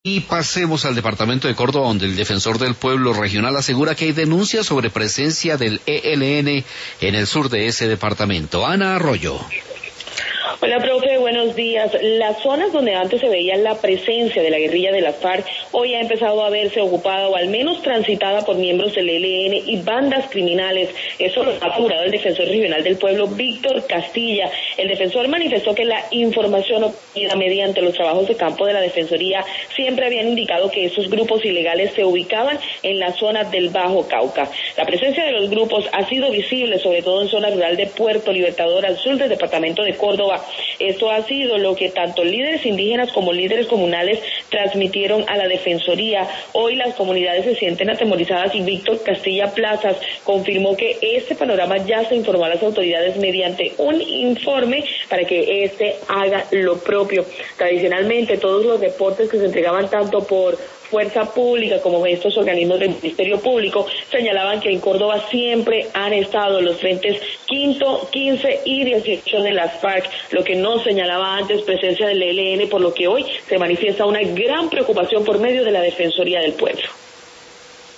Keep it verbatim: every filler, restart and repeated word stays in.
Y pasemos al departamento de Córdoba, donde el defensor del pueblo regional asegura que hay denuncias sobre presencia del E L N en el sur de ese departamento. Ana Arroyo. Hola, profe, buenos días. Las zonas donde antes se veía la presencia de la guerrilla de las FARC hoy ha empezado a verse ocupada o al menos transitada por miembros del E L N y bandas criminales. Eso lo ha asegurado el defensor regional del pueblo, Víctor Castilla. El defensor manifestó que la información obtenida mediante los trabajos de campo de la Defensoría siempre habían indicado que esos grupos ilegales se ubicaban en la zona del Bajo Cauca. La presencia de los grupos ha sido visible, sobre todo en zona rural de Puerto Libertador, al sur del departamento de Córdoba. Esto ha sido lo que tanto líderes indígenas como líderes comunales transmitieron a la Defensoría. Hoy las comunidades se sienten atemorizadas y Víctor Castilla Plazas confirmó que este panorama ya se informó a las autoridades mediante un informe para que éste haga lo propio. Tradicionalmente, todos los reportes que se entregaban tanto por Fuerza Pública como estos organismos del Ministerio Público señalaban que en Córdoba siempre han estado los frentes quinto, quince y dieciocho de las FARC, lo que no señalaba antes presencia del E L N, por lo que hoy se manifiesta una gran preocupación por medio de la Defensoría del Pueblo.